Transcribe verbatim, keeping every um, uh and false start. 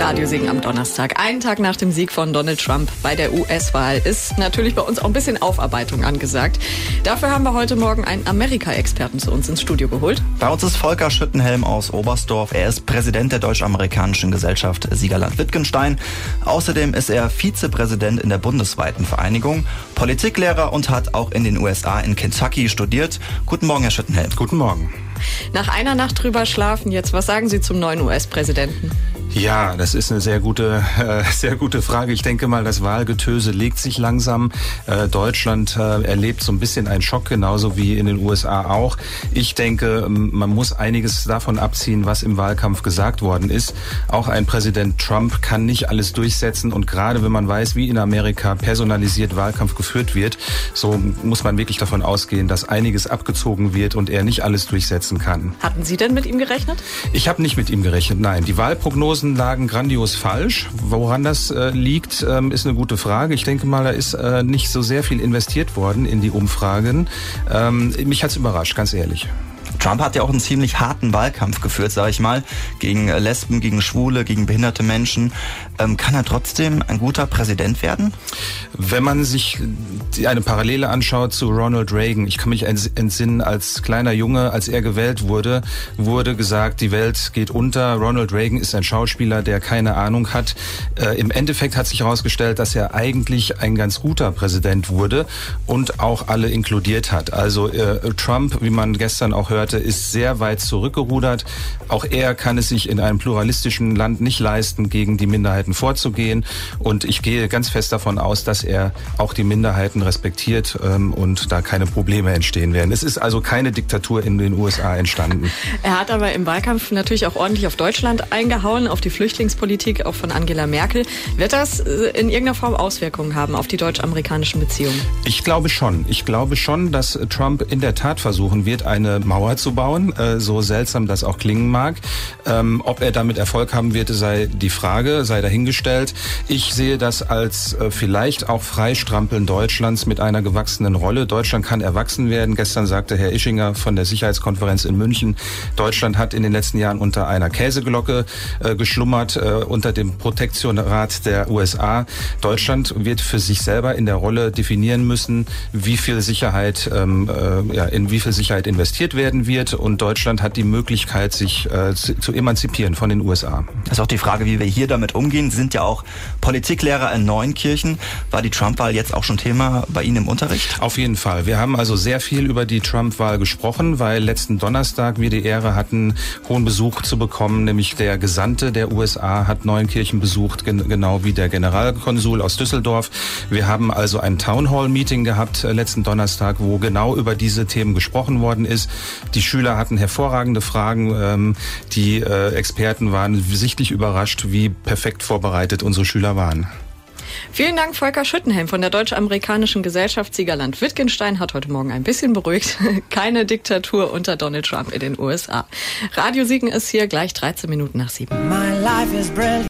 Radiosiegen am Donnerstag. Einen Tag nach dem Sieg von Donald Trump bei der U S-Wahl ist natürlich bei uns auch ein bisschen Aufarbeitung angesagt. Dafür haben wir heute Morgen einen Amerika-Experten zu uns ins Studio geholt. Bei uns ist Volker Schüttenhelm aus Oberstdorf. Er ist Präsident der Deutsch-Amerikanischen Gesellschaft Siegerland-Wittgenstein. Außerdem ist er Vizepräsident in der bundesweiten Vereinigung, Politiklehrer und hat auch in den U S A in Kentucky studiert. Guten Morgen, Herr Schüttenhelm. Guten Morgen. Nach einer Nacht drüber schlafen jetzt, was sagen Sie zum neuen U S-Präsidenten? Ja, das ist eine sehr gute, äh, sehr gute Frage. Ich denke mal, das Wahlgetöse legt sich langsam. Äh, Deutschland äh, erlebt so ein bisschen einen Schock, genauso wie in den U S A auch. Ich denke, man muss einiges davon abziehen, was im Wahlkampf gesagt worden ist. Auch ein Präsident Trump kann nicht alles durchsetzen. Und gerade wenn man weiß, wie in Amerika personalisiert Wahlkampf geführt wird, so muss man wirklich davon ausgehen, dass einiges abgezogen wird und er nicht alles durchsetzen kann. Hatten Sie denn mit ihm gerechnet? Ich habe nicht mit ihm gerechnet, nein. Die Wahlprognosen lagen grandios falsch. Woran das äh, liegt, ähm, ist eine gute Frage. Ich denke mal, da ist äh, nicht so sehr viel investiert worden in die Umfragen. Ähm, mich hat's überrascht, ganz ehrlich. Trump hat ja auch einen ziemlich harten Wahlkampf geführt, sage ich mal, gegen Lesben, gegen Schwule, gegen behinderte Menschen. Ähm, kann er trotzdem ein guter Präsident werden? Wenn man sich eine Parallele anschaut zu Ronald Reagan, ich kann mich entsinnen, als kleiner Junge, als er gewählt wurde, wurde gesagt, die Welt geht unter. Ronald Reagan ist ein Schauspieler, der keine Ahnung hat. Äh, im Endeffekt hat sich herausgestellt, dass er eigentlich ein ganz guter Präsident wurde und auch alle inkludiert hat. Also äh, Trump, wie man gestern auch hörte, ist sehr weit zurückgerudert. Auch er kann es sich in einem pluralistischen Land nicht leisten, gegen die Minderheiten vorzugehen. Und ich gehe ganz fest davon aus, dass er auch die Minderheiten respektiert ähm, und da keine Probleme entstehen werden. Es ist also keine Diktatur in den U S A entstanden. Er hat aber im Wahlkampf natürlich auch ordentlich auf Deutschland eingehauen, auf die Flüchtlingspolitik, auch von Angela Merkel. Wird das in irgendeiner Form Auswirkungen haben auf die deutsch-amerikanischen Beziehungen? Ich glaube schon. Ich glaube schon, dass Trump in der Tat versuchen wird, eine Mauer zu bauen, äh, so seltsam das auch klingen mag. Ähm, ob er damit Erfolg haben wird, sei die Frage, sei dahingestellt. Ich sehe das als äh, vielleicht auch Freistrampeln Deutschlands mit einer gewachsenen Rolle. Deutschland kann erwachsen werden. Gestern sagte Herr Ischinger von der Sicherheitskonferenz in München, Deutschland hat in den letzten Jahren unter einer Käseglocke äh, geschlummert, äh, unter dem Protektorat der U S A. Deutschland wird für sich selber in der Rolle definieren müssen, wie viel Sicherheit, ähm, äh, ja, in wie viel Sicherheit investiert werden wird. Und Deutschland hat die Möglichkeit, sich äh, zu, zu emanzipieren von den U S A. Das ist auch die Frage, wie wir hier damit umgehen. Sie sind ja auch Politiklehrer in Neunkirchen. War die Trump-Wahl jetzt auch schon Thema bei Ihnen im Unterricht? Auf jeden Fall. Wir haben also sehr viel über die Trump-Wahl gesprochen, weil letzten Donnerstag wir die Ehre hatten, hohen Besuch zu bekommen, nämlich der Gesandte der U S A hat Neunkirchen besucht, gen- genau wie der Generalkonsul aus Düsseldorf. Wir haben also ein Townhall-Meeting gehabt äh, letzten Donnerstag, wo genau über diese Themen gesprochen worden ist. Die Schüler hatten hervorragende Fragen. Ähm, die äh, Experten waren sichtlich überrascht, wie perfekt vorbereitet unsere Schüler waren. Vielen Dank, Volker Schüttenhelm von der Deutsch-Amerikanischen Gesellschaft Siegerland-Wittgenstein hat heute Morgen ein bisschen beruhigt. Keine Diktatur unter Donald Trump in den U S A. Radio Siegen ist hier gleich dreizehn Minuten nach sieben.